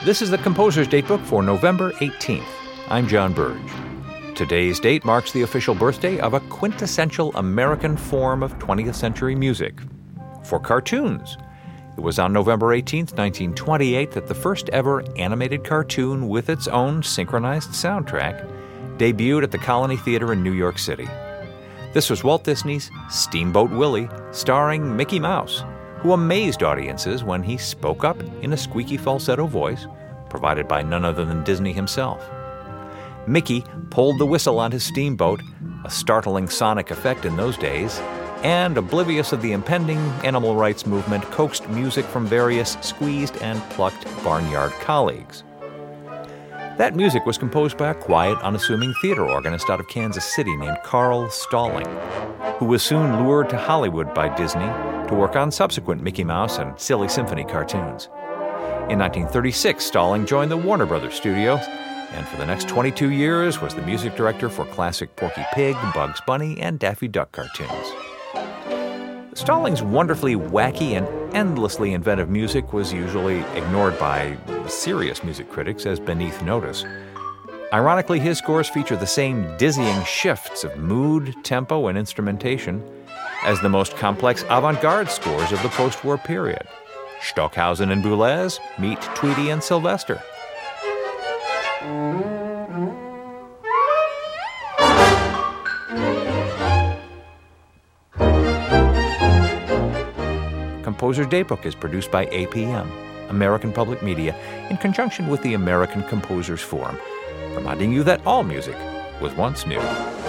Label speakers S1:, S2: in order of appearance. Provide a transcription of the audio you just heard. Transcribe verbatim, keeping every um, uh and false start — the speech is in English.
S1: This is the Composer's Datebook for November eighteenth. I'm John Burge. Today's date marks the official birthday of a quintessential American form of twentieth century music. For cartoons, it was on November eighteenth, nineteen twenty-eight, that the first ever animated cartoon with its own synchronized soundtrack debuted at the Colony Theater in New York City. This was Walt Disney's Steamboat Willie, starring Mickey Mouse, who amazed audiences when he spoke up in a squeaky falsetto voice, provided by none other than Disney himself. Mickey pulled the whistle on his steamboat, a startling sonic effect in those days, and, oblivious of the impending animal rights movement, coaxed music from various squeezed and plucked barnyard colleagues. That music was composed by a quiet, unassuming theater organist out of Kansas City named Carl Stalling, who was soon lured to Hollywood by Disney to work on subsequent Mickey Mouse and Silly Symphony cartoons. In nineteen thirty-six, Stalling joined the Warner Brothers studios, and for the next twenty-two years was the music director for classic Porky Pig, Bugs Bunny, and Daffy Duck cartoons. Stalling's wonderfully wacky and endlessly inventive music was usually ignored by serious music critics as beneath notice. Ironically, his scores feature the same dizzying shifts of mood, tempo, and instrumentation as the most complex avant-garde scores of the post-war period. Stockhausen and Boulez meet Tweedy and Sylvester. Composer's Datebook is produced by A P M, American Public Media, in conjunction with the American Composers Forum, reminding you that all music was once new.